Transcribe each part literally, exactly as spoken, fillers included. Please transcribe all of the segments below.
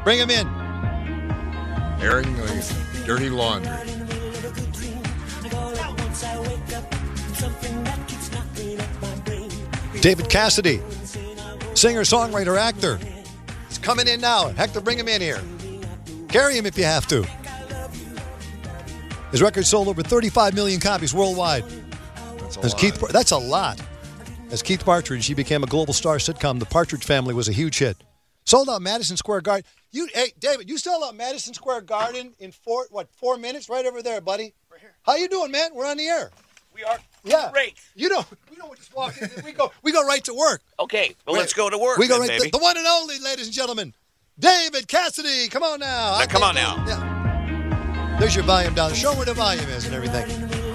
Bring him in. Airing the dirty laundry. David Cassidy, singer, songwriter, actor. He's coming in now. Hector, bring him in here. Carry him if you have to. His record sold over thirty-five million copies worldwide. That's a As lot. Keith, that's a lot. As Keith Partridge, he became a global star sitcom. The Partridge Family was a huge hit. Sold out Madison Square Garden. You, hey, David, you sold out Madison Square Garden in four, what, four minutes? Right over there, buddy. Right here. How you doing, man? We're on the air. We are Yeah. great. You know, we don't just walk in. We go, we go right to work. Okay, well, Wait. let's go to work. We go then, right baby. the, the one and only, ladies and gentlemen, David Cassidy. Come on now. Now, come on now. Yeah. There's your volume down. Show where the volume is and everything.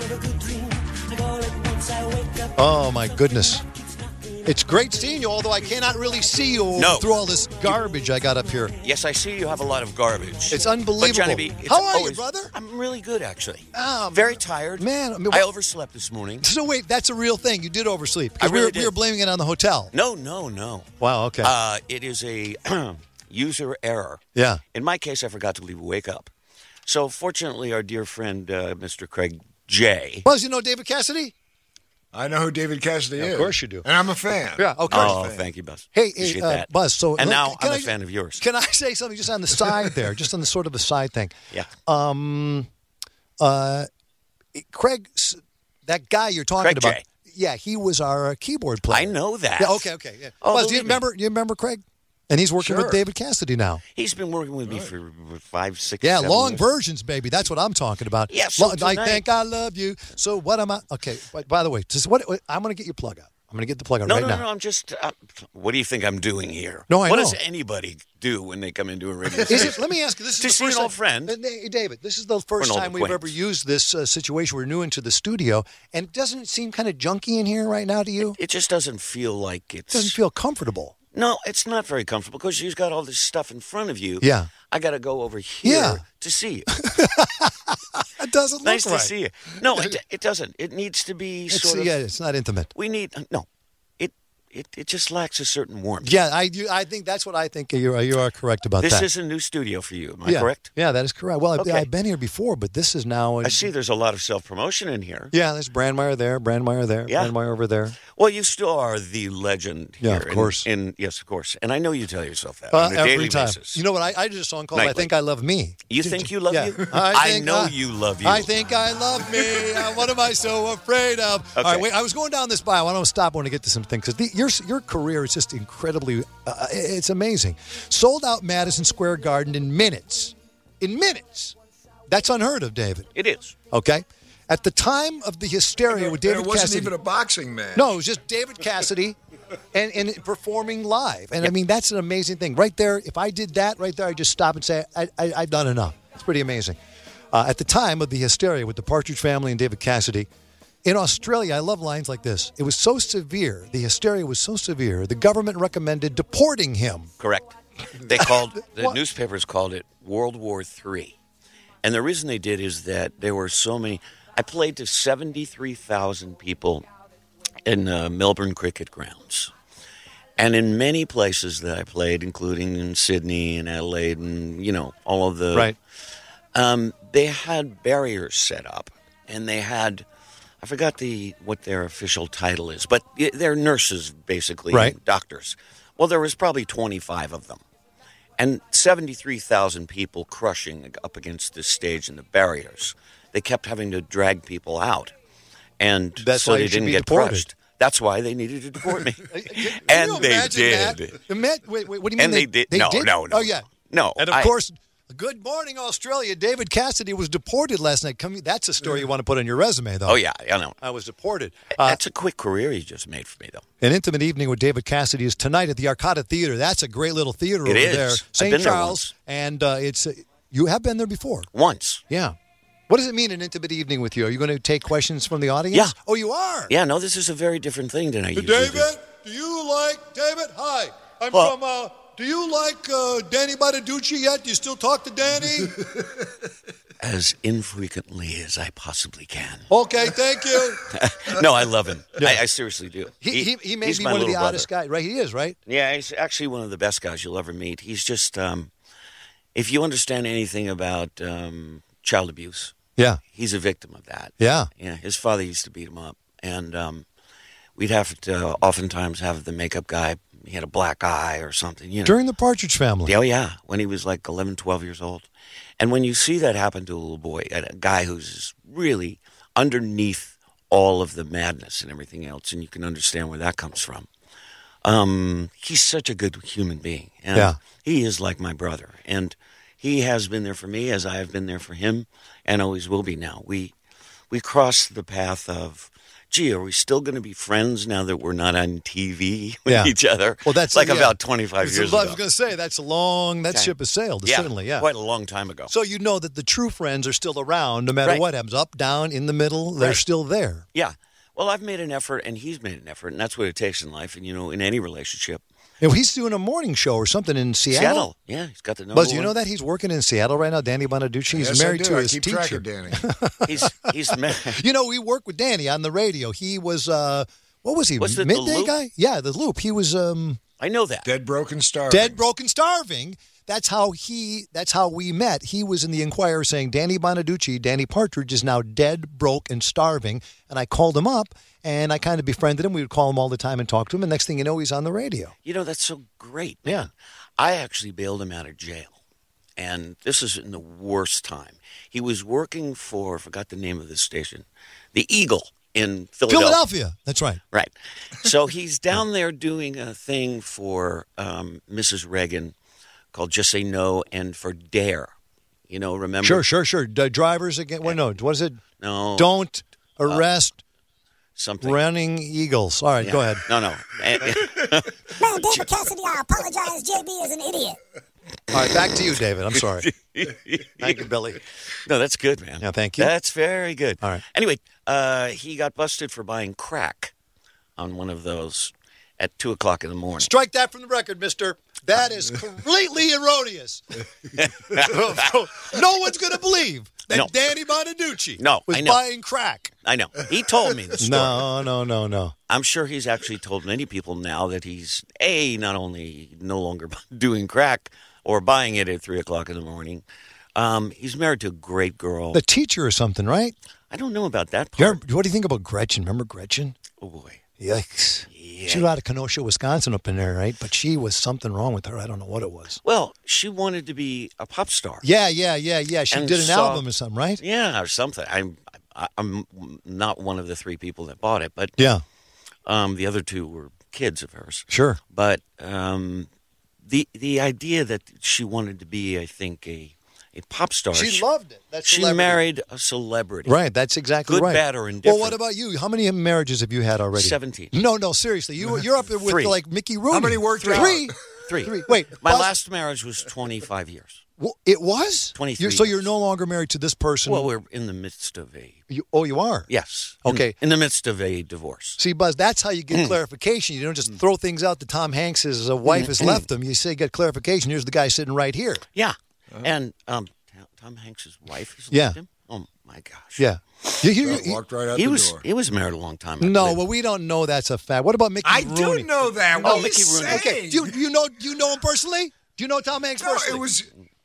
Oh my goodness. It's great seeing you, although I cannot really see you No. through all this garbage I got up here. Yes, I see you have a lot of garbage. It's unbelievable. But Johnny B, it's How are you, always- brother? I'm really good, actually. Oh, Very tired. Man, I mean, I what- overslept this morning. So wait, that's a real thing. You did oversleep. I Because we, really were, did. we were blaming it on the hotel. No, no, no. Wow, okay. Uh, it is a user error. yeah. In my case, I forgot to leave a wake up. So fortunately, our dear friend, uh, Mister Craig J. Buzz, you know David Cassidy? I know who David Cassidy Yeah, is. of course you do. And I'm a fan. Yeah, okay. Oh, thank you, Buzz. Hey, hey Appreciate uh, that. Buzz, so... And look, now can I'm a I- fan of yours. Can I say something just on the side there, just on the sort of a side thing? Yeah. Um, uh, Craig, s- that guy you're talking Craig about. J. Yeah, he was our uh, keyboard player. I know that. Yeah, okay, okay. Yeah. Oh, Buzz, do you believe me. remember? You remember Craig? And he's working Sure. with David Cassidy now. He's been working with me for five, six, Yeah, seven long years. versions, baby. That's what I'm talking about. Yeah, so Lo- I tonight- think I love you. So what am I? Okay. But by the way, just what I'm going to get your plug out. I'm going to get the plug out No, right no, now. no, I'm just. Uh, what do you think I'm doing here? No, I What know. does anybody do when they come into a radio Is station? it, let me ask you. This is To the see an first old time- friend. Uh, Hey, David, this is the first an old time we've ever acquaintance. used this uh, situation. We're new into the studio, and doesn't it seem kind of junky in here right now to you? It just doesn't feel like it's. It doesn't feel comfortable. No, it's not very comfortable because you've got all this stuff in front of you. Yeah. I got to go over here Yeah. to see you. It doesn't Nice look to right. see you. No, it, it doesn't. It needs to be It's, sort of. yeah, it's not intimate. We need no. It it it just lacks a certain warmth. Yeah, I you- I think that's what I think. You are you are correct about This that. is a new studio for you. Am I yeah. correct? Yeah, that is correct. Well, I've, Okay. I've been here before, but this is now. I see. There's a lot of self promotion in here. Yeah, there's Brandmeier there, Brandmeier there, Yeah. Brandmeier over there. Well, you still are the legend Yeah, here. of in- course. In, yes, of course. And I know you tell yourself that Uh, on a every daily time. basis. You know what? I, I did a song called "I Nightly. Think I Love Me." You think you love Yeah. you? I, I think know I- you love you. I think I love me. Uh, what am I so afraid of? All right, Okay. wait. I was going down this bio. I want to stop. I want to get to some things because your your career is just incredibly. Uh, it's amazing. Sold out Madison Square Garden in minutes. In minutes. That's unheard of, David. It is. Okay. At the time of the hysteria with David And it wasn't Cassidy. even a boxing match. No, it was just David Cassidy and, and performing live. And I mean, that's an amazing thing. Right there, if I did that right there, I'd just stop and say, I, I, I've done enough. It's pretty amazing. Uh, at the time of the hysteria with the Partridge Family and David Cassidy, in Australia, I love lines like this. It was so severe, the hysteria was so severe, the government recommended deporting him. Correct. They called, the What? newspapers called it World War Three. And the reason they did is that there were so many. I played to seventy-three thousand people in uh, Melbourne Cricket Grounds. And in many places that I played, including in Sydney and Adelaide and, you know, all of the. Right. Um, they had barriers set up. And they had. I forgot the what their official title is, but they're nurses, basically, Right. and doctors. Well, there was probably twenty-five of them. And seventy-three thousand people crushing up against this stage and the barriers. They kept having to drag people out. And That's so why they you should didn't be get deported. crushed. That's why they needed to deport me. Can and you they imagine did. that? Ima- wait, wait, what do you mean? And they did- no, no, no, Oh, yeah. no. And of I- course, good morning, Australia. David Cassidy was deported last night. Come, that's a story you want to put on your resume, though. Oh, yeah, I know. I was deported. Uh, That's a quick career you just made for me, though. An Intimate Evening with David Cassidy is tonight at the Arcada Theater. That's a great little theater It over is. there. I've Saint been there Charles. once. And uh, it's uh, you have been there before. Once. Yeah. What does it mean, an intimate evening with you? Are you going to take questions from the audience? Yeah. Oh, you are? Yeah, no, this is a very different thing than I usually David, do. do you like, David, hi. I'm Well- from, uh, do you like uh, Danny Bonaducci yet? Do you still talk to Danny? As infrequently as I possibly can. Okay, thank you. No, I love him. Yeah. I, I seriously do. He, he, he may he's be my one of the little oddest brother. guys. Right, he is, right? Yeah, he's actually one of the best guys you'll ever meet. He's just, um, if you understand anything about um, child abuse, Yeah. he's a victim of that. Yeah. Yeah, his father used to beat him up, and um, we'd have to oftentimes have the makeup guy. He had a black eye or something, you know. During the Partridge Family. Oh, yeah, when he was like eleven, twelve years old. And when you see that happen to a little boy, a guy who's really underneath all of the madness and everything else, and you can understand where that comes from. Um, he's such a good human being. And Yeah. he is like my brother. And he has been there for me as I have been there for him and always will be now. We, we crossed the path of, gee, are we still going to be friends now that we're not on T V with Yeah. each other? Well, that's like yeah. about twenty-five It's- years I ago. was going to say, that's a long, that Okay. ship has sailed, yeah, certainly, yeah. quite a long time ago. So you know that the true friends are still around no matter Right. what happens. Up, down, in the middle, they're Right. still there. Yeah. Well, I've made an effort, and he's made an effort, and that's what it takes in life, and, you know, in any relationship. You know, he's doing a morning show or something in Seattle. Seattle. Yeah, he's got the number Buzz, do you one. know that he's working in Seattle right now? Danny Bonaducci. He's Yes, married I do. to I his keep teacher. track of Danny. He's, he's married. You know, we worked with Danny on the radio. He was, uh, what was he, Was it the midday Loop? guy? Yeah, the Loop. He was um, I know that. Dead, broken, starving. dead, broken, starving. That's how he. That's how we met. He was in the Inquirer saying, Danny Bonaducci, Danny Partridge is now dead, broke, and starving. And I called him up, and I kind of befriended him. We would call him all the time and talk to him. And next thing you know, he's on the radio. You know, that's so great. Man. Yeah. I actually bailed him out of jail. And this is in the worst time. He was working for, I forgot the name of this station, the Eagle in Philadelphia. Philadelphia. That's right. Right. So he's down there doing a thing for um, Missus Reagan called Just Say No and for Dare. You know, remember? Sure, sure, sure. D- drivers again. Well, no. What is it? No. Don't arrest Something. running eagles. All right, Yeah. go ahead. No, no. No, David Cassidy, I apologize. J B is an idiot. All right, back to you, David. I'm sorry. Thank you, Billy. No, that's good, man. Yeah, thank you. That's very good. All right. Anyway, uh, he got busted for buying crack on one of those at two o'clock in the morning. Strike that from the record, mister. That is completely erroneous. No one's going to believe that No. Danny Bonaducci No, was I know. buying crack. I know. He told me the story. No, no, no, no. I'm sure he's actually told many people now that he's, A, not only no longer doing crack or buying it at three o'clock in the morning, um, he's married to a great girl. The teacher or something, right? I don't know about that You're, part. what do you think about Gretchen? Remember Gretchen? Oh, boy. Yikes. Yeah. She was out of Kenosha, Wisconsin up in there, right? But she was something wrong with her. I don't know what it was. Well, she wanted to be a pop star. Yeah, yeah, yeah, yeah. She And did an saw- album or something, right? Yeah, or something. I'm, I, I'm not one of the three people that bought it, but Yeah, um, the other two were kids of hers. sure. But um, the the idea that she wanted to be, I think, a a pop star. She loved it. That's She celebrity. married a celebrity. Right, that's exactly Good, right. bad, or Well, indifferent. what about you? How many marriages have you had already? Seventeen. No, no, seriously. You, you're up there with Three. like Mickey Rooney. How many worked out? Three. Three. Three. Wait, My Buzz- last marriage was twenty-five years. Well, it was? twenty-three You're, so you're years. no longer married to this person? Well, we're in the midst of a you, oh, you are? yes. In- Okay. In, the midst of a divorce. See, Buzz, that's how you get clarification. You don't just throw things out that Tom Hanks' uh, wife has left him. You say, get clarification. Here's the guy sitting right here. Yeah. And um, Tom- Tom Hanks' wife has Yeah. left him. Oh my gosh. Yeah. You- you- So you- walked right out He the was door. he was married a long time. I no, believe. well, we don't know that's a fact. What about Mickey I Rooney? do know that. Oh, What are you Mickey Rooney. saying? Okay, do you, you know you know him personally? Do you know Tom Hanks No, personally? it was.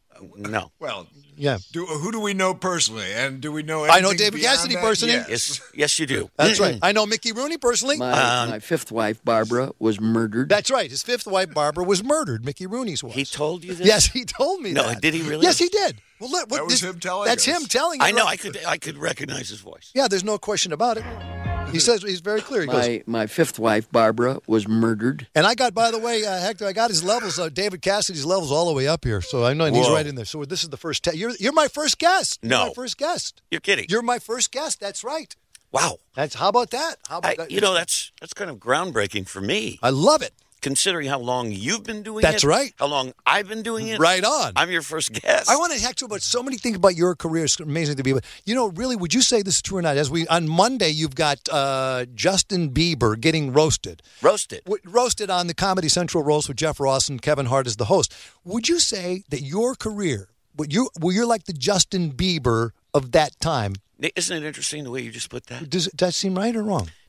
No. Well, Yeah. do, who do we know personally? And do we know I know anything David beyond Cassidy that? personally. Yes. Yes, yes, you do. That's right. I know Mickey Rooney personally. My, Um, my fifth wife, Barbara, was murdered. That's right. His fifth wife, Barbara, was murdered. Mickey Rooney's was. He told you this? Yes, he told me No, that. did he really? Yes, he did. Well, let, what, That was this- him telling That's us. him telling you. I know. right? I could I could recognize his voice. Yeah, there's no question about it. He says he's very clear. He goes, My, my fifth wife, Barbara, was murdered. and I got, by the way, uh, Hector, I got his levels, uh, David Cassidy's levels all the way up here. So I know and he's Whoa. right in there. So this is the first. Te- you're you're my first guest. You're No. my first guest. You're kidding. You're my first guest. That's right. wow. That's how about that? How about I, that? you know that's that's kind of groundbreaking for me, I love it. considering how long you've been doing it. That's right. How long I've been doing it. Right on. I'm your first guest. I want to talk to you about so many things about your career. It's amazing to be. But you know, really, would you say this is true or not? As we on Monday, you've got uh, Justin Bieber getting roasted, roasted. w- roasted on the Comedy Central roast with Jeff Ross and Kevin Hart as the host. Would you say that your career, would you, well, you're like the Justin Bieber of that time? Isn't it interesting the way you just put that? Does does that seem right or wrong?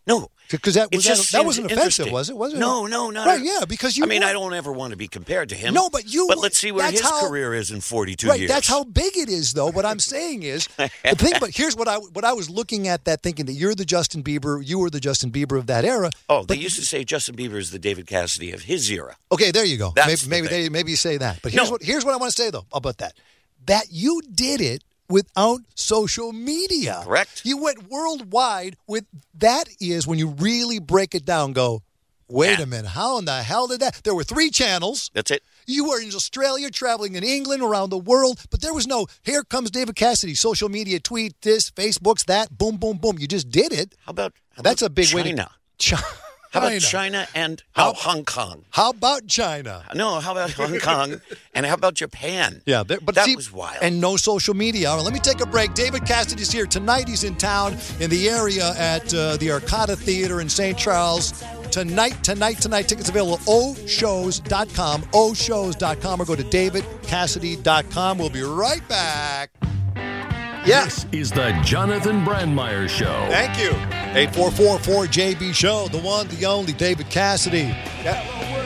No. Because that, It was just that, that seems wasn't offensive, interesting. was it? Was it? No, no, not Right, at- yeah, because you. I mean, were- I don't ever want to be compared to him. No, but you. But let's see where that's his how- career is in forty-two Right, years. that's how big it is, though. What I'm saying is, the thing. But here's what I what I was looking at that, thinking that you're the Justin Bieber, you were the Justin Bieber of that era. Oh, they but, used to say Justin Bieber is the David Cassidy of his era. Okay, there you go. That's the maybe maybe, thing. they, maybe you say that. But here's No. what here's what I want to say though about that. That you did it without social media. Correct. You went worldwide with that is when you really break it down, go, wait Yeah. a minute, how in the hell did that? There were three channels. That's it. You were in Australia, traveling in England, around the world, but there was no, here comes David Cassidy, social media, tweet this, Facebook's that, boom, boom, boom. You just did it. How about how That's about a big way to. China? China. How about China and How- oh, Hong Kong? How about China? No, how about Hong Kong? And how about Japan? Yeah, there, but that see, was wild. And no social media. All right, let me take a break. David Cassidy's here tonight. He's in town in the area at uh, the Arcada Theater in Saint Charles. Tonight, tonight, tonight. Tickets available at o shows dot com, o shows dot com, or go to david cassidy dot com. We'll be right back. Yes. This is the Jonathan Brandmeier Show. Thank you. eight four four four J B Show, the one, the only David Cassidy. Yeah.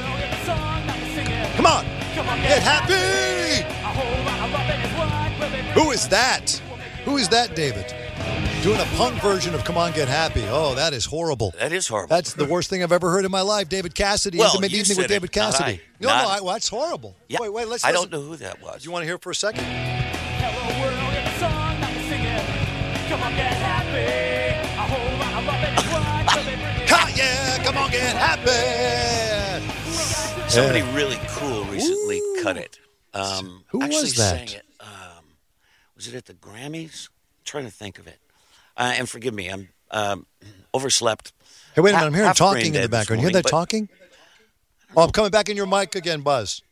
Come on. Get happy. Who is that? Who is that, David? Doing a punk version of Come On, Get Happy. Oh, that is horrible. that is horrible. That's the worst thing I've ever heard in my life. David Cassidy, Well, Intimate you Evening said with David it, not Cassidy. I. No, Not- no, I, well, that's horrible. yeah. Wait, wait, let's I listen. don't know who that was. Do you want to hear it for a second? Ha, yeah, come on, get happy. Somebody Yeah. really cool recently cut it. Um, Who actually was that? sang it. Um, was it at the Grammys? I'm trying to think of it. Uh, and forgive me, I'm um, overslept. Hey, wait a minute. Ha- I'm hearing half brain talking in the dead this background. You hear morning, that but- talking? Oh, I'm coming back in your mic again, Buzz.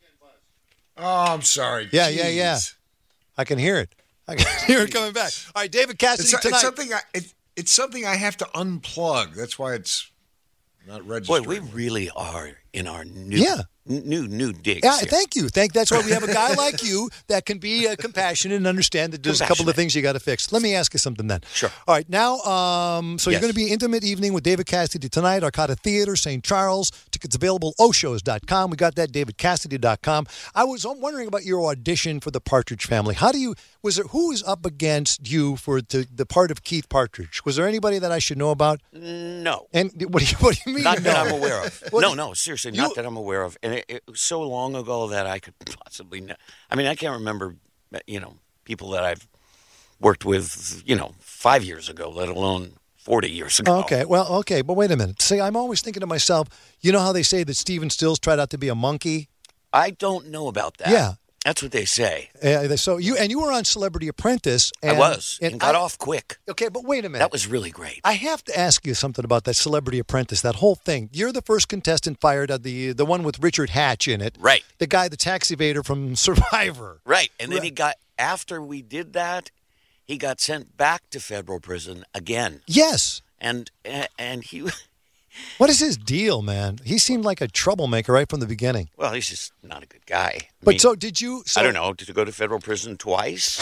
Oh, I'm sorry. Yeah, yeah, yeah. Jeez. I can hear it. I can hear it coming back. All right, David Cassidy It's, tonight. it's something I it, it's something I have to unplug. That's why it's not Boy, registered. we really are in our new, Yeah. n- new, new digs. Yeah, here. thank you. Thank. That's why we have a guy like you that can be uh, compassionate and understand that there's a couple of Compassionate. things you got to fix. Let me ask you something then. Sure. All right, now, um, so you're Yes. going to be Intimate Evening with David Cassidy tonight, Arcada Theater, Saint Charles. Tickets available, o shows dot com. We got that, david cassidy dot com. I was wondering about your audition for the Partridge Family. How do you, was there, who was up against you for the, the part of Keith Partridge? Was there anybody that I should know about? No. And what do you, what do you mean? Not that no? I'm aware of. What- no, no, seriously, You- not that I'm aware of. And it, it was so long ago that I could possibly know. I mean, I can't remember, you know, people that I've worked with, you know, five years ago, let alone forty years ago. Okay, well, okay, but wait a minute. See, I'm always thinking to myself, you know how they say that Stephen Stills tried out to be a monkey? I don't know about that. Yeah. That's what they say. Uh, so you and you were on Celebrity Apprentice. And, I was. And, got I- off quick. Okay, but wait a minute. That was really great. I have to ask you something about that Celebrity Apprentice, that whole thing. You're the first contestant fired at the the one with Richard Hatch in it. Right. The guy, the taxi evader from Survivor. Right. And then Right. he got, after we did that, he got sent back to federal prison again. Yes. And and he, What is his deal, man? He seemed like a troublemaker right from the beginning. well, he's just not a good guy. I But mean, so did you? So, I don't know. Did you go to federal prison twice?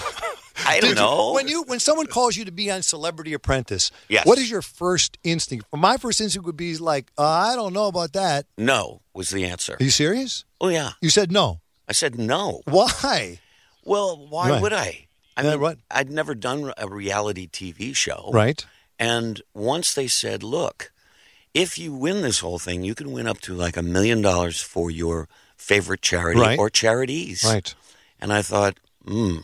I Did don't you- know. when you when someone calls you to be on Celebrity Apprentice, Yes. what is your first instinct? My first instinct would be like, uh, I don't know about that. No was the answer. Are you serious? Oh, yeah. You said no. I said no. Why? Well, why Right. would I? I Yeah, mean, right. I'd never done a reality T V show. Right. And once they said, look, if you win this whole thing, you can win up to like a million dollars for your favorite charity Right. or charities. Right. And I thought, hmm,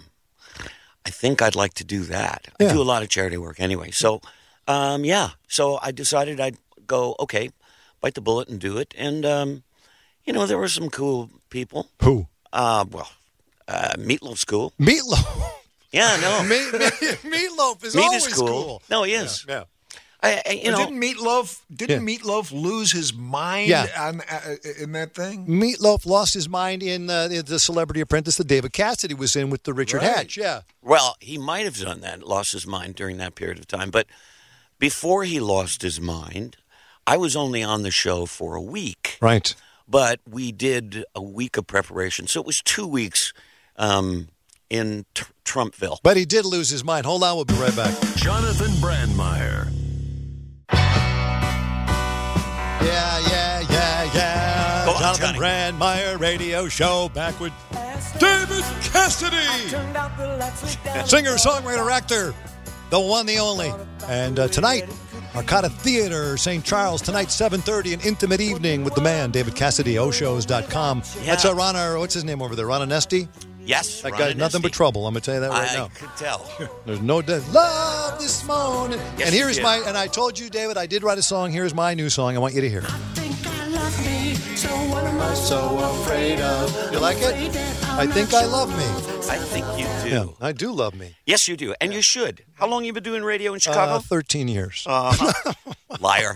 I think I'd like to do that. Yeah. I do a lot of charity work anyway. So, um, yeah. So I decided I'd go, okay, bite the bullet and do it. And, um, you know, there were some cool people. Who? Uh, well, uh, Meatloaf's cool. Meatloaf. Yeah, no. Me- me- Meatloaf is Meat always is cool. cool. No, he is. Yeah. I, I, you But know, didn't Meatloaf didn't Yeah. Meatloaf lose his mind Yeah. on uh, in that thing? Meatloaf lost his mind in uh, the Celebrity Apprentice that David Cassidy was in with the Richard Right. Hatch. Yeah. well, he might have done that, lost his mind during that period of time. But before he lost his mind, I was only on the show for a week. Right. But we did a week of preparation. So it was two weeks um, in Tr- Trumpville. But he did lose his mind. Hold on, we'll be right back. Jonathan Brandmeier. Yeah, yeah, yeah, yeah. Go on, Jonathan Johnny. Brandmeier radio show back with David Cassidy. Singer, songwriter, actor. The one, the only. And uh, tonight, Arcata Theater, Saint Charles. Tonight, seven thirty, an intimate evening with the man, David Cassidy, O shows dot com. Yeah. That's uh, Rana, what's his name over there? Rana Nesti? Yes. That Ron guy's nothing but Anesti. trouble. I'm going to tell you that right I now. could tell. There's no death. Love this morning. Yes, and you here's did. my, and I told you, David, I did write a song. Here's my new song. I want you to hear it. So afraid of. You like it? I think I love me. I think you do. Yeah, I do love me. Yes, you do. And you should. How long you been doing radio in Chicago? Uh, thirteen years. Uh-huh. Liar.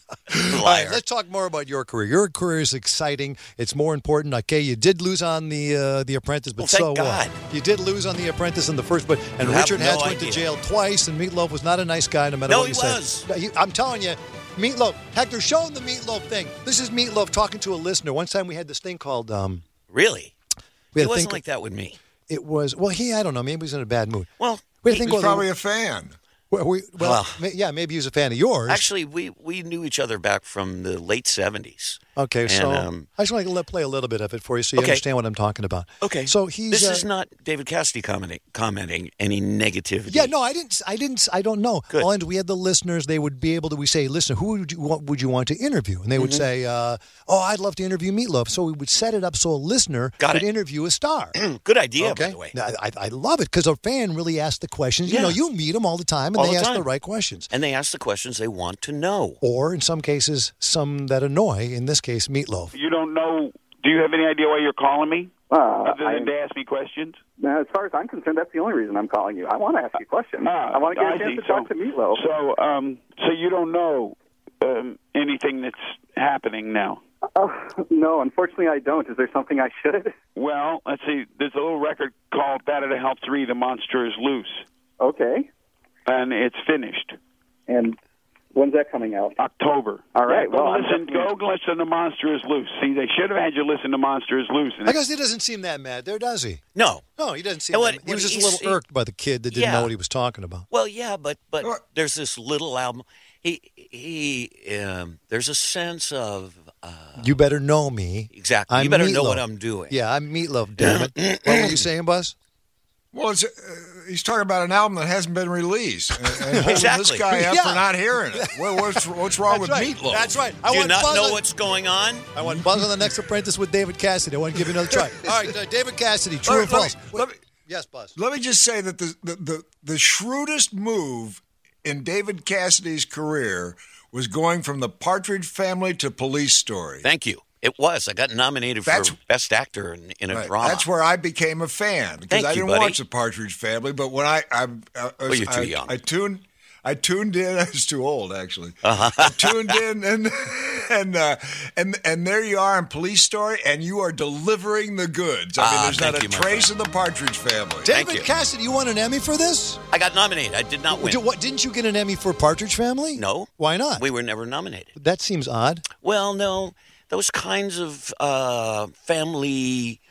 All Liar. right, let's talk more about your career. Your career is exciting. It's more important. Okay, you did lose on the uh, the Apprentice, but Well, thank so God. what? You did lose on the Apprentice in the first, but and You have Richard no Hatch went to idea. jail twice, and Meatloaf was not a nice guy, no matter No, what he you was. said. He- I'm telling you, Meatloaf. Hector, show him the Meatloaf thing. This is Meatloaf talking to a listener. One time we had this thing called. Um, Really? we He had a wasn't thing. like that with me. It was well. He I don't know. Maybe he was in a bad mood. Well, We had a he- thing He's called- probably a fan. Well, we, well, Well. ma- yeah, maybe he was a fan of yours. actually, we, we knew each other back from the late seventies. Okay, And, so um, I just want to let, play a little bit of it for you so you Okay. understand what I'm talking about. Okay. So he's. This uh, is not David Cassidy commenting, commenting any negativity. Yeah, no, I didn't. I didn't. I don't know. Good. All I- we had the listeners. They would be able to. We say, listen, who would you want, would you want to interview? And they Mm-hmm. would say, uh, oh, I'd love to interview Meatloaf. So we would set it up so a listener Got could it. interview a star. Good idea, okay, by the way. Now, I, I love it because a fan really asks the questions. You Yeah. know, you meet them all the time, and All they the ask the time. right questions. And they ask the questions they want to know. Or in some cases, some that annoy. In this case, Meatloaf. You don't know. Do you have any idea why you're calling me? Uh, Other I, than to ask me questions? as far as I'm concerned, that's the only reason I'm calling you. I want to ask you questions. Ah, I want to get I a chance see. to talk So- to Meatloaf. So, um, so you don't know um, anything that's happening now? Oh, no, unfortunately, I don't. Is there something I should? Well, let's see. There's a little record called "Batter to Help Three: The Monster Is Loose," Okay. and it's finished. And when's that coming out? October. All right, Yeah, go well, I'm listen. definitely- Go listen to "Monster Is Loose." See, they should have had you listen to "Monster Is Loose." And I guess he doesn't seem that mad there, does he? No. No, he doesn't seem And that what- mad. He was what just a he's- little irked by the kid that didn't Yeah. know what he was talking about. Well, yeah, but but What? there's this little album. He he. Um, there's a sense of uh, You better know me. exactly. I'm you better know Meatloaf. what I'm doing. Yeah, I'm Meatloaf, damn it. What were you saying, Buzz? Well, it's, uh, he's talking about an album that hasn't been released, and, and holding this Exactly. guy up Yeah. for not hearing it. What, what's what's wrong with That's right. Meatloaf? That's right. I Do you want not Buzz know on, what's going on? I want Buzz on the next Apprentice with David Cassidy. I want to give you another try. All right, uh, David Cassidy, true or Let me- let false? me- let me- yes, Buzz. Let me just say that the, the, the, the shrewdest move in David Cassidy's career was going from the Partridge Family to Police Story. Thank you. It was. I got nominated That's- for Best Actor in, in a Right. drama. That's where I became a fan because Thank I you, didn't buddy. watch the Partridge Family, but when I I, I, I, Well, you're too I, young. I tuned I tuned in. I was too old actually. Uh-huh. I tuned in and and uh, and and there you are in Police Story, and you are delivering the goods. I mean, Ah, there's not thank a you, my trace friend. of the Partridge Family. Thank David you. Cassidy, you won an Emmy for this? I got nominated. I did not win. Did- what, didn't you get an Emmy for Partridge Family? No. Why not? We were never nominated. That seems odd. Well, no. Those kinds of uh, family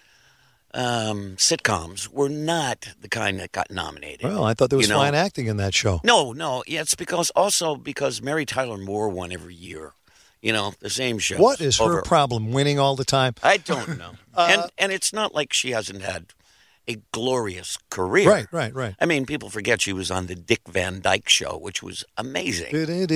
um, sitcoms were not the kind that got nominated. Well, I thought there was You know? fine acting in that show. No, no. Yeah, it's because also because Mary Tyler Moore won every year. You know, the same show. What is her over. problem? Winning all the time? I don't know. Uh, and and it's not like she hasn't had a glorious career. Right, right, right. I mean, people forget she was on the Dick Van Dyke Show, which was amazing.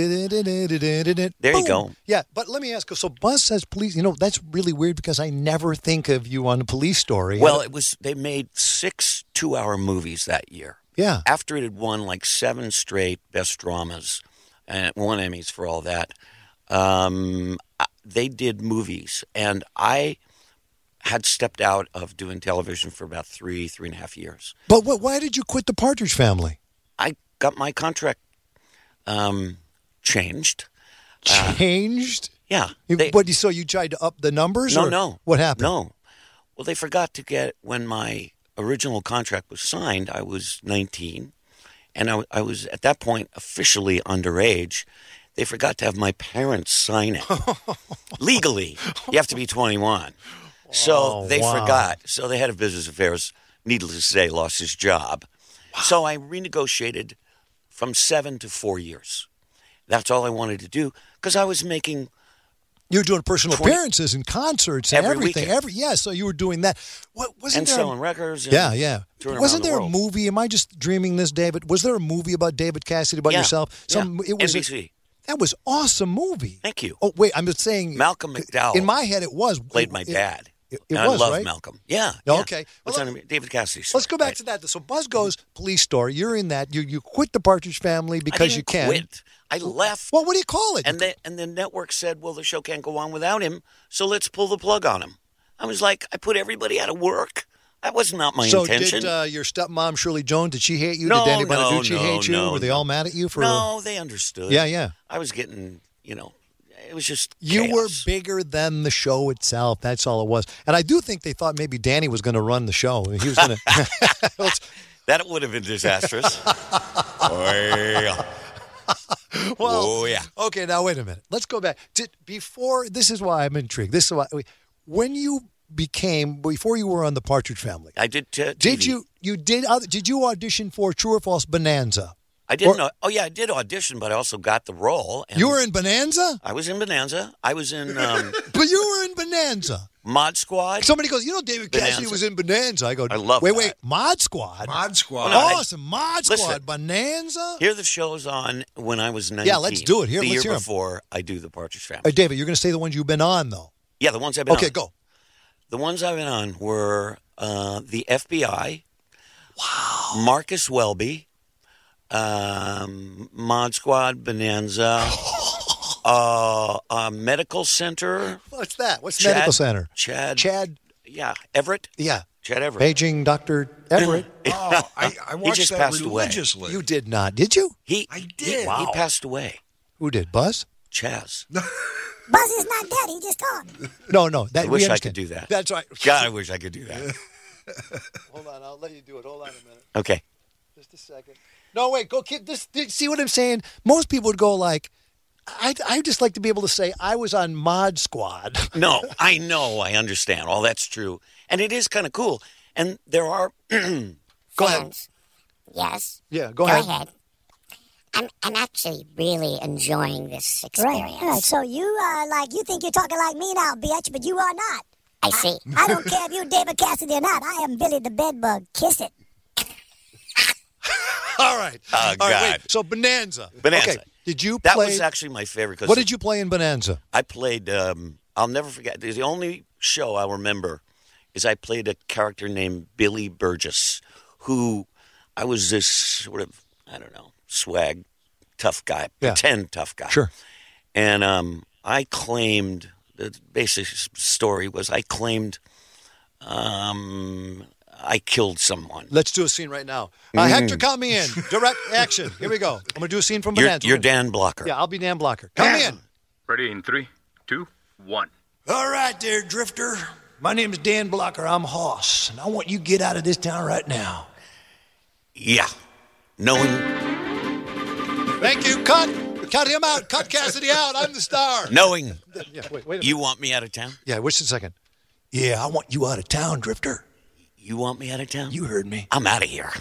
There There you go. Yeah, but let me ask you. So Buzz says police. You know, that's really weird because I never think of you on a Police Story. Well, it was. They made six two-hour movies that year. yeah. After it had won like seven straight best dramas and it won Emmys for all that, um, they did movies, and I had stepped out of doing television for about three, three and a half years. But what, why did you quit the Partridge Family? I got my contract um, changed. Changed? Yeah. You- they- what? So you tried to up the numbers? no, or no. What happened? No. Well, they forgot to get, when my original contract was signed, I was nineteen, and I, I was, at that point, officially underage. They forgot to have my parents sign it. Legally, you have to be twenty-one. So Oh, they wow. forgot. So the head of business affairs, needless to say, lost his job. So I renegotiated from seven to four years. That's all I wanted to do because I was making You were doing personal twenty appearances and concerts and Every everything. weekend. Every yeah, so you were doing that. What wasn't and there? selling records. And yeah, yeah. touring Wasn't around there the a world. movie? Am I just dreaming this, David? Was there a movie about David Cassidy about Yeah, yourself? Some yeah. it was N B a- C. that was awesome movie. Thank you. Oh wait, I'm just saying. Malcolm McDowell In my head, it was played my it- dad. It, it and was I love right. Malcolm. Yeah. Oh, yeah. okay. What's Well, on David Cassidy? Let's go back right. to that. So Buzz goes police story. You're in that. You you quit the Partridge Family I because didn't you can. quit. I left. Well, what do you call it? And the, and the network said, well, the show can't go on without him, so let's pull the plug on him. I was like, I put everybody out of work. That was not my so intention. did uh, your stepmom Shirley Jones? Did she hate you? No, did Danny no, Bonaducci no, hate you? no, Were they no. all mad at you for? no, they understood. Yeah, yeah. I was getting, you know, it was just You were chaos. bigger than the show itself. That's all it was. And I do think they thought maybe Danny was going to run the show. He was going to. That would have been disastrous. oh, yeah. Well, oh, yeah. Okay, now wait a minute. Let's go back. Did, before, this is why I'm intrigued. This is why. When you became, before you were on the Partridge Family, I did t- T V. did you, you did, other- did you audition for True or False Bonanza? I didn't or- know. Oh, yeah, I did audition, but I also got the role. And You were in Bonanza? I was in Bonanza. I was in um, But you were in Bonanza. Mod Squad. Somebody goes, you know, David Cassidy Bonanza. was in Bonanza. I go, I love wait, that. wait, Mod Squad? Mod Squad. Well, no, I- awesome. Mod Listen. Squad. Bonanza? Here the show's on when I was nineteen. Yeah, let's do it. Here, the let's year hear 'em. before I do the Partridge Family. Hey, David, you're going to say the ones you've been on, though. Yeah, the ones I've been Okay, on. go. The ones I've been on were uh, the F B I. Wow. Marcus Welby. Um, Mod Squad, Bonanza. uh, uh, Medical Center. What's that? What's Chad- Medical Center? Chad. Chad, Yeah, Everett. yeah. Chad Everett. Paging Doctor Everett. Oh, I, I watched just that passed away. religiously. You did not, did you? He, I He, did. he passed away. Who did? Buzz? Chaz. Buzz is not dead. He just talked. No, no. That, I wish we I understand. could do that. That's right. God, I wish I could do that. Hold on, I'll let you do it. Hold on a minute. Okay. Just a second. No, wait. Go keep this. See what I'm saying? Most people would go like, I I just like to be able to say I was on Mod Squad. No, I know. I understand. All that's true. And it is kind of cool. And there are. Go ahead. Friends. Yes. Yeah, go Go ahead. ahead. I'm I'm actually really enjoying this experience. Right, right. So you uh, like you think you're talking like me now, bitch, but you are not. I see. I don't care if you're David Cassidy or not. I am Billy the Bedbug. Kiss it. All right. Oh, All right, God. wait. So Bonanza. Bonanza. Okay. Did you That play? was actually my favorite. Cause What did you play in Bonanza? I played. Um, I'll never forget. The only show I'll remember is I played a character named Billy Burgess, who I was this sort of I don't know swag tough guy, Yeah. pretend tough guy. Sure. And um, I claimed the basic story was I claimed um, I killed someone. Let's do a scene right now. Uh, Hector, count me in. Direct action. Here we go. I'm going to do a scene from You're, Bonanza. you're Dan Blocker. Yeah, I'll be Dan Blocker. Count me in. Ready in three, two, one. All right there, Drifter. My name is Dan Blocker. I'm Hoss, and I want you to get out of this town right now. Yeah. Knowing Thank you. Cut. Cut him out. Cut Cassidy out. I'm the star. knowing Yeah, wait, wait a you want me out of town. Yeah, wait a second. Yeah, I want you out of town, Drifter. You want me out of town. You heard me. I'm out of here.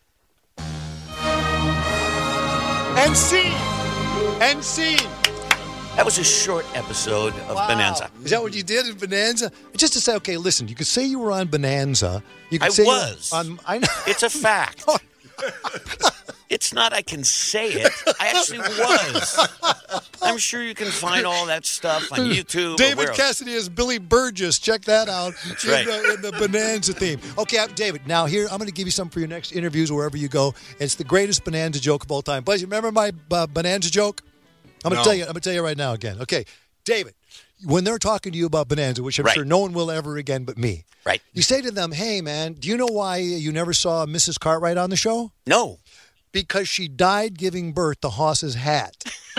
And scene. And scene. That was a short episode of Wow. Bonanza. Is that what you did in Bonanza? Just to say, okay, listen, you could say you were on Bonanza. You could I say you were was. On, I know. It's a fact. It's not I can say it. I actually was. I'm sure you can find all that stuff on YouTube. or David where else. Cassidy is Billy Burgess. Check that out. That's in, right. the, in the Bonanza theme. Okay, I'm- David, now here, I'm going to give you something for your next interviews or wherever you go. It's the greatest Bonanza joke of all time. Buzz, you remember my uh, Bonanza joke? I'm going to No. tell you. I'm going to tell you right now again. Okay, David, when they're talking to you about Bonanza, which I'm Right. sure no one will ever again but me, Right. you say to them, hey, man, do you know why you never saw Missus Cartwright on the show? No. Because she died giving birth to Hoss's hat. Oh,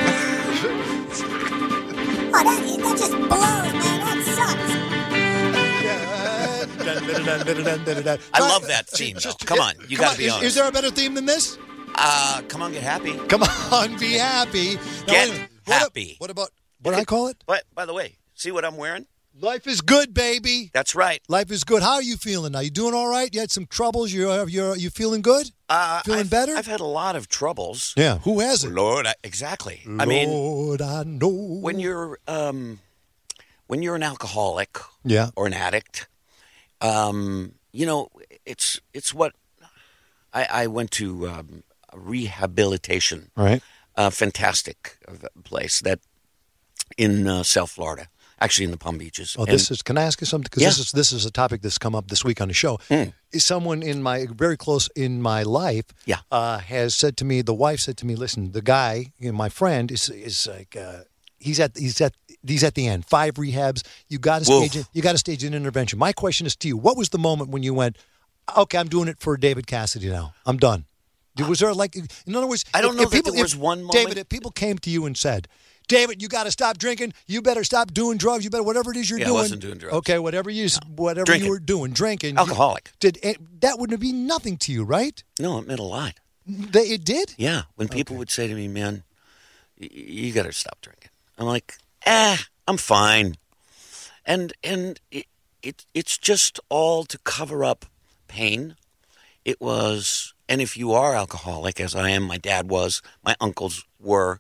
that, that just blows, man. That sucks. I love that theme, though. Come on. You Come got on, to be is, honest. Is there a better theme than this? Uh, come on, get happy. Come on, be happy. Now, Get wait a minute. What ab- happy. What about what do I call it? But, by the way, see what I'm wearing? Life is good, baby. That's right. Life is good. How are you feeling now? You doing all right? You had some troubles. You're you're you feeling good? Uh, Feeling I've, better? I've had a lot of troubles. Yeah. Who hasn't? Lord, I, exactly. I mean, Lord, I know. when you're um, when you're an alcoholic Yeah. or an addict, um, you know, it's it's what I, I went to um, rehabilitation, Right. a fantastic place that in uh, South Florida, actually in the Palm Beaches. Oh, this is. Can I ask you something? Because Yeah. this is this is a topic that's come up this week on the show. Mm. Is someone in my very close in my life? Yeah. Uh, has said to me. The wife said to me, "Listen, the guy, you know, my friend, is is like uh, he's at he's at he's at the end. Five rehabs. You got to Woof. stage it. You got to stage an intervention." My question is to you: what was the moment when you went, "Okay, I'm doing it for David Cassidy now. I'm done." Was there like, in other words, I don't if- know if that people, there was if, one moment. David, if people came to you and said, "David, you got to stop drinking. You better stop doing drugs. You better whatever it is you're Yeah, I doing." wasn't doing drugs. Okay, whatever you whatever Drinking. you were doing, drinking. you- Alcoholic. did it, that wouldn't be nothing to you, right? No, it meant a lot. They, it did. Yeah, when people would say to me, "Man, y- you got to stop drinking," I'm like, "Ah, I'm fine," and and it, it it's just all to cover up pain. It was, and if you are alcoholic, as I am, my dad was, my uncles were.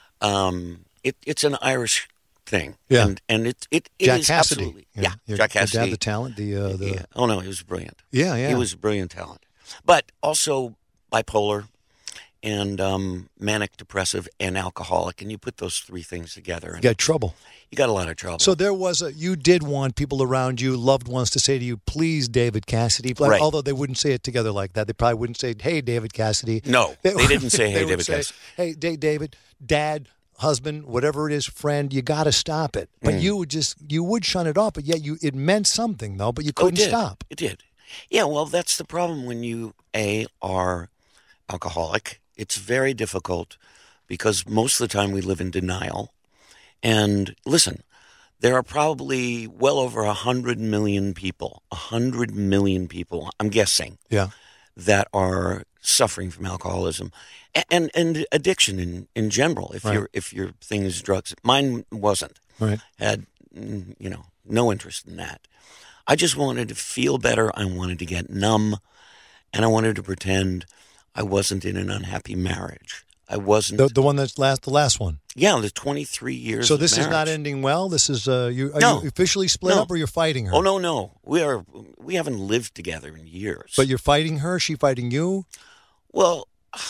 Um, it, it's an Irish thing, Yeah. and and it it, it Jack is Cassidy. absolutely, Yeah, yeah, your- Jack your dad, Cassidy, the talent, the, uh, the- yeah. Oh no, he was brilliant. Yeah, yeah. He was a brilliant talent, but also bipolar and um, manic depressive and alcoholic, and you put those three things together, You and got trouble. you got a lot of trouble. So there was a. You did want people around you, loved ones, to say to you, "Please, David Cassidy." Like, Right. although they wouldn't say it together like that, they probably wouldn't say, "Hey, David Cassidy." No, they didn't say, "Hey, would David say, Cassidy." Hey, Da- David, Dad, husband, whatever it is, friend, you got to stop it. But Mm. you would just you would shun it off, but yet you it meant something though, but you Oh, it couldn't did. stop. It did. Yeah, well, that's the problem when you a are alcoholic. It's very difficult because most of the time we live in denial. And listen, there are probably well over a hundred million people, a hundred million people, I'm guessing, Yeah. that are suffering from alcoholism and and, and addiction in, in general. If Right. your if your thing is drugs, mine wasn't. Right. Had mm, you know no interest in that. I just wanted to feel better. I wanted to get numb, and I wanted to pretend I wasn't in an unhappy marriage. I wasn't. The the one that's last the last one. yeah, the twenty-three years. So of this is not marriage. ending well. This is uh you are No. you officially split No. up or you're fighting her? Oh no, no, we are. We haven't lived together in years. But you're fighting her, she fighting you? Well,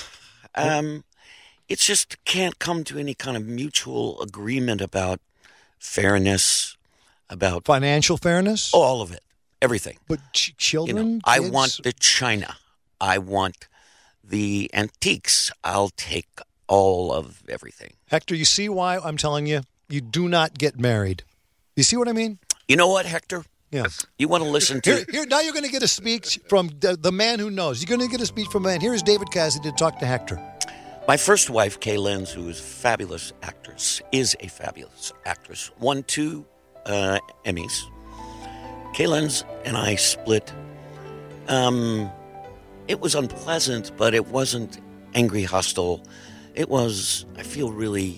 um, it's just can't come to any kind of mutual agreement about fairness, about Financial fairness? all of it, everything. But ch- You children? know, I kids? want the china. I want the antiques. I'll take all of everything. Hector, you see why I'm telling you? You do not get married. You see what I mean? You know what, Hector? Yeah. You want to listen to? Here, here, now you're going to get a speech from the, the man who knows. You're going to get a speech from a man. Here is David Cassidy to talk to Hector. My first wife, Kay Lenz, who is a fabulous actress, is a fabulous actress. Won two uh, Emmys. Kay Lenz and I split. Um, it was unpleasant, but it wasn't angry, hostile. It was, I feel really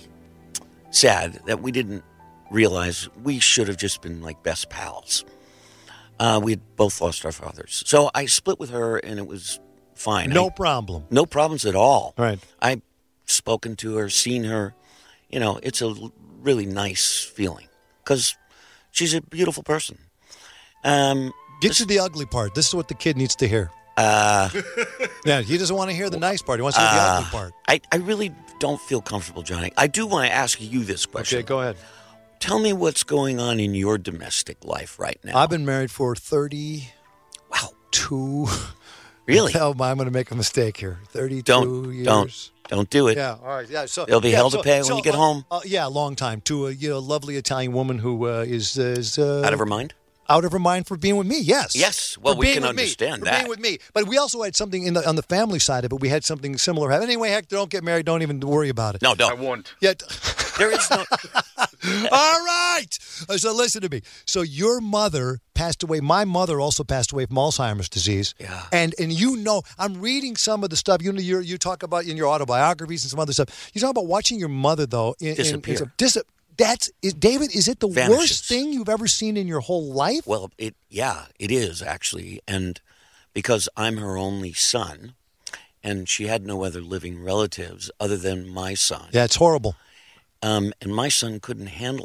sad that we didn't realize we should have just been like best pals. Uh, we had both lost our fathers. So I split with her, and it was fine. No I- problem. no problems at all. Right. I've spoken to her, seen her. You know, it's a l- really nice feeling because she's a beautiful person. Um, Get to the ugly part. This is what the kid needs to hear. uh, Yeah, he doesn't want to hear the nice part. He wants to hear the Uh, ugly part. I, I really don't feel comfortable, Johnny. I do want to ask you this question. Okay, go ahead. Tell me what's going on in your domestic life right now. I've been married for thirty-two. Wow. Really? Oh, I'm going to make a mistake here. thirty-two Don't, years. don't, don't do it. Yeah, all right. Yeah, so There'll be yeah, hell so- to pay when so, you get uh, home. Uh, yeah, a long time to a you know lovely Italian woman who uh, is is uh, Out of her mind? out of her mind for being with me. Yes, Yes. Well, For we being can with me. understand for that. being with me. But we also had something in the on the family side of it. We had something similar happen. Anyway, heck, don't get married. Don't even worry about it. No, I don't. won't. Yet. There is no. All right. Uh, So listen to me. So your mother passed away. My mother also passed away from Alzheimer's disease. Yeah. And and you know, I'm reading some of the stuff. You know, you you talk about in your autobiographies and some other stuff. You talk about watching your mother though in, in- Disappear. in- dis- that's is David. Is it the Vanishes. worst thing you've ever seen in your whole life? Well, it yeah, it is actually, and because I'm her only son, and she had no other living relatives other than my son. Yeah, it's horrible. Um, and my son couldn't handle it.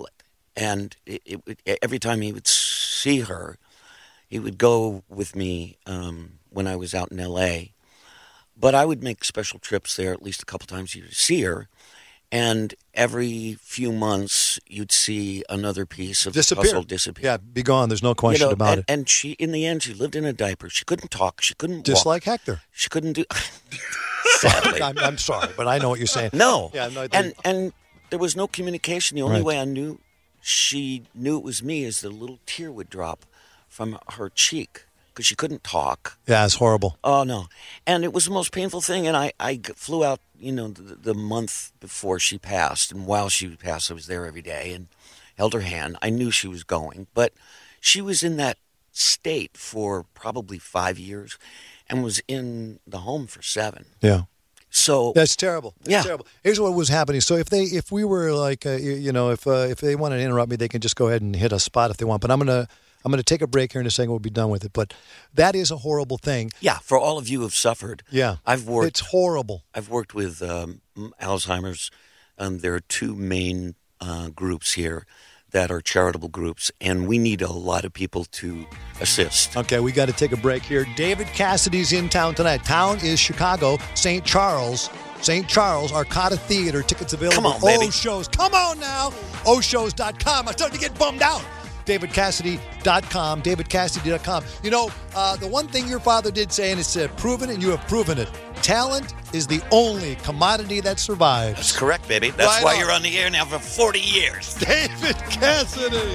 and it, it, it, every time he would see her, he would go with me um, when I was out in L A. But I would make special trips there at least a couple times a year to see her. And every few months, you'd see another piece of Disappear. the puzzle disappear. Yeah, be gone. There's no question You know, about and, it. and she, in the end, she lived in a diaper. She couldn't talk. She couldn't Just walk. like Hector. She couldn't do. Sadly. I'm, I'm sorry, but I know what you're saying. No. Yeah, no, and and there was no communication. The only Right. way I knew she knew it was me is the little tear would drop from her cheek because she couldn't talk. Yeah, it's horrible. Oh, no. And it was the most painful thing. And I, I g- flew out, you know, the, the month before she passed. And while she passed, I was there every day and held her hand. I knew she was going. But she was in that state for probably five years and was in the home for seven. Yeah. So That's terrible. That's Yeah. terrible. Here's what was happening. So if they, if we were like, uh, you, you know, if uh, if they wanted to interrupt me, they can just go ahead and hit a spot if they want. But I'm gonna I'm gonna take a break here in a second. We'll be done with it. But that is a horrible thing. yeah, for all of you who've suffered. Yeah, I've worked. It's horrible. I've worked with um, Alzheimer's. Um, there are two main uh, groups here that are charitable groups, and we need a lot of people to assist. Okay, we got to take a break here. David Cassidy's in town tonight. Town is Chicago, Saint Charles. Saint Charles, Arcada Theater. Tickets available. Come on, baby. O Shows. Come on now. O shows dot com. I'm starting to get bummed out. David Cassidy dot com. David Cassidy dot com. You know, uh, the one thing your father did say, and it's uh, proven, and you have proven it. Talent is the only commodity that survives. That's correct, baby. That's Right why on. you're on the air now for forty years. David Cassidy.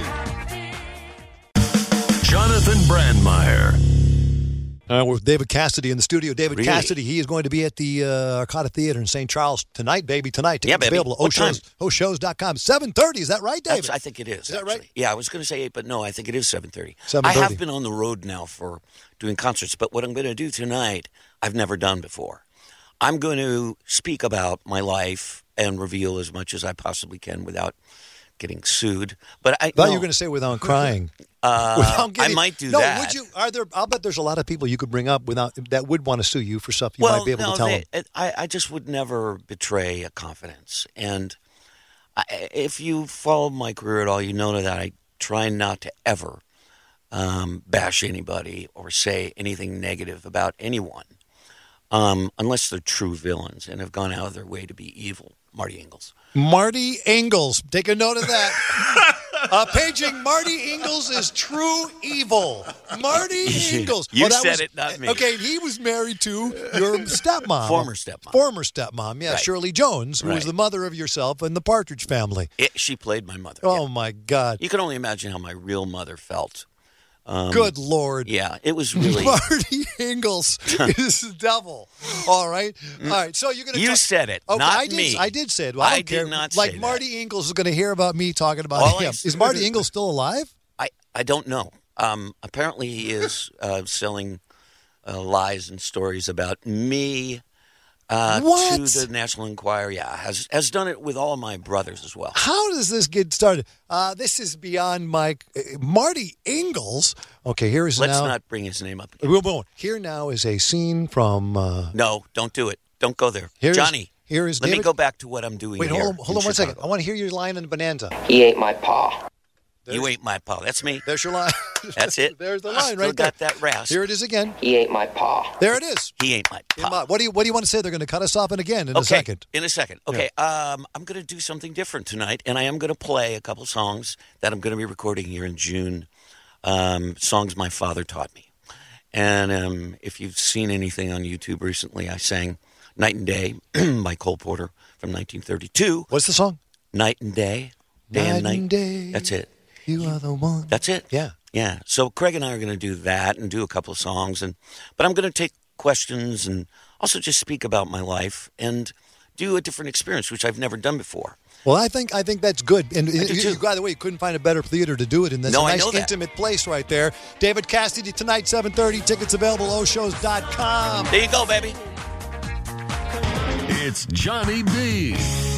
Jonathan Brandmeier. Uh, we're with David Cassidy in the studio. David Really? Cassidy, he is going to be at the uh, Arcada Theater in Saint Charles tonight, baby, tonight. Yeah, Tickets baby. available at What time? O shows dot com. seven thirty, is that right, David? That's, I think it is. Is that actually. right? Yeah, I was going to say eight, but no, I think it is seven thirty. seven I thirty. have been on the road now for doing concerts, but what I'm going to do tonight, I've never done before. I'm going to speak about my life and reveal as much as I possibly can without getting sued. But I I thought no, you were going to say without crying. uh, Without getting- I might do no, that. would you? Are there? I'll bet there's a lot of people you could bring up without that would want to sue you for stuff you well, might be able no, to tell they, them. I, I just would never betray a confidence. And I, if you follow my career at all, you know that I try not to ever um, bash anybody or say anything negative about anyone, um, unless they're true villains and have gone out of their way to be evil. Marty Ingalls. Marty Ingalls. Take a note of that. uh, paging Marty Ingalls is true evil. Marty Ingalls. You Oh, that said was- it, not me. Okay, he was married to your stepmom. Former stepmom. Former stepmom, yeah, Right. Shirley Jones, who was Right. the mother of yourself and the Partridge Family. It, she played my mother. Oh, yeah. my God. You can only imagine how my real mother felt. Um, Good Lord. Yeah, it was really. Marty Ingalls is the devil. All right. All right. So you're going to You said it, Okay, not I did, me. I did say it. Well, I, I don't did care. not Like say that. Marty Ingalls is going to hear about me talking about All I him. s- Is Marty Ingalls still alive? I, I don't know. Um, apparently, he is uh, selling uh, lies and stories about me uh, What? to the National Enquirer. Yeah, has has done it with all my brothers as well. How does this get started? Uh, this is beyond my uh, Marty Ingalls. Okay, here is Let's now. not bring his name up again. We won't. Here now is a scene from. Uh, No, don't do it. Don't go there, Here is- Johnny. here is Let me David- go back to what I'm doing wait, here. hold on, hold in on one second. Chicago. I want to hear your line in Bonanza. He ate my paw. You ain't my pal. That's me. There's your line. That's it. There's the I line still right there. got that rasp. Here it is again. He ate my paw. There it is. He ain't my In pal. my- what do you What do you want to say? They're going to cut us off in again in okay, a second. In a second. Okay, um, I'm going to do something different tonight, and I am going to play a couple songs that I'm going to be recording here in June. Um, songs my father taught me. And um, if you've seen anything on YouTube recently, I sang Night and Day by Cole Porter from nineteen thirty-two. What's the song? Night and Day. Day Night and night. and day. That's it. You are the one. That's it. Yeah. Yeah. So Craig and I are going to do that and do a couple of songs, and but I'm going to take questions and also just speak about my life and do a different experience, which I've never done before. Well, I think I think that's good. And do you, too. you, by the way, you couldn't find a better theater to do it in. That's No, a I nice, know that. intimate place right there. David Cassidy tonight, seven thirty. Tickets available. O shows dot com. There you go, baby. It's Johnny B.